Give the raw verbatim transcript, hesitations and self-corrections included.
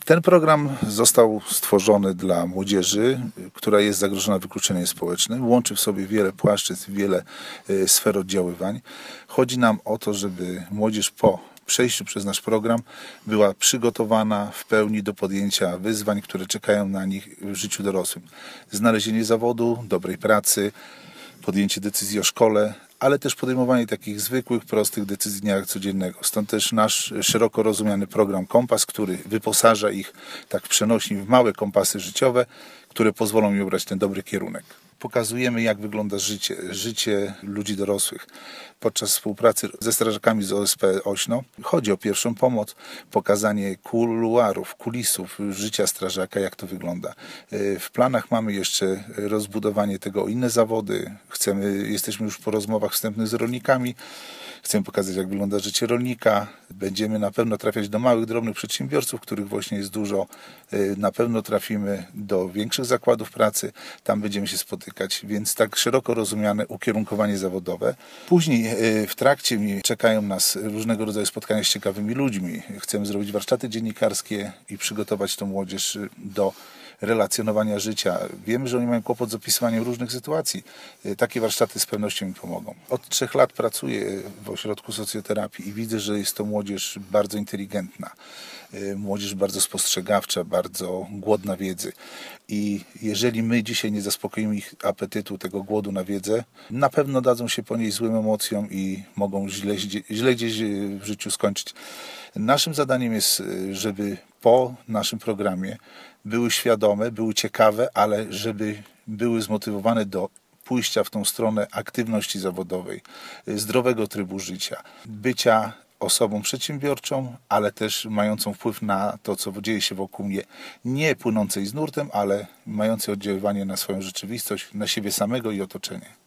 Ten program został stworzony dla młodzieży, która jest zagrożona wykluczeniem społecznym. Łączy w sobie wiele płaszczyzn, wiele e, sfer oddziaływań. Chodzi nam o to, żeby młodzież po przejściu przez nasz program była przygotowana w pełni do podjęcia wyzwań, które czekają na nich w życiu dorosłym. Znalezienie zawodu, dobrej pracy, podjęcie decyzji o szkole, ale też podejmowanie takich zwykłych, prostych decyzji dnia codziennego. Stąd też nasz szeroko rozumiany program Kompas, który wyposaża ich tak przenośni w małe kompasy życiowe, które pozwolą im obrać ten dobry kierunek. Pokazujemy, jak wygląda życie, życie ludzi dorosłych. Podczas współpracy ze strażakami z O S P Ośno chodzi o pierwszą pomoc, pokazanie kuluarów, kulisów życia strażaka, jak to wygląda. W planach mamy jeszcze rozbudowanie tego o inne zawody. Chcemy, jesteśmy już po rozmowach wstępnych z rolnikami. Chcemy pokazać, jak wygląda życie rolnika. Będziemy na pewno trafiać do małych, drobnych przedsiębiorców, których właśnie jest dużo. Na pewno trafimy do większych zakładów pracy. Tam będziemy się spotykać, więc tak szeroko rozumiane ukierunkowanie zawodowe. Później w trakcie czekają nas różnego rodzaju spotkania z ciekawymi ludźmi. Chcemy zrobić warsztaty dziennikarskie i przygotować tą młodzież do relacjonowania życia. Wiemy, że oni mają kłopot z opisywaniem różnych sytuacji. Takie warsztaty z pewnością im pomogą. Od trzech lat pracuję w ośrodku socjoterapii i widzę, że jest to młodzież bardzo inteligentna. Młodzież bardzo spostrzegawcza, bardzo głodna wiedzy. I jeżeli my dzisiaj nie zaspokoimy ich apetytu, tego głodu na wiedzę, na pewno dadzą się po niej złym emocjom i mogą źle, źle gdzieś w życiu skończyć. Naszym zadaniem jest, żeby po naszym programie były świadome, były ciekawe, ale żeby były zmotywowane do pójścia w tą stronę aktywności zawodowej, zdrowego trybu życia, bycia osobą przedsiębiorczą, ale też mającą wpływ na to, co dzieje się wokół mnie. Nie płynącej z nurtem, ale mającej oddziaływanie na swoją rzeczywistość, na siebie samego i otoczenie.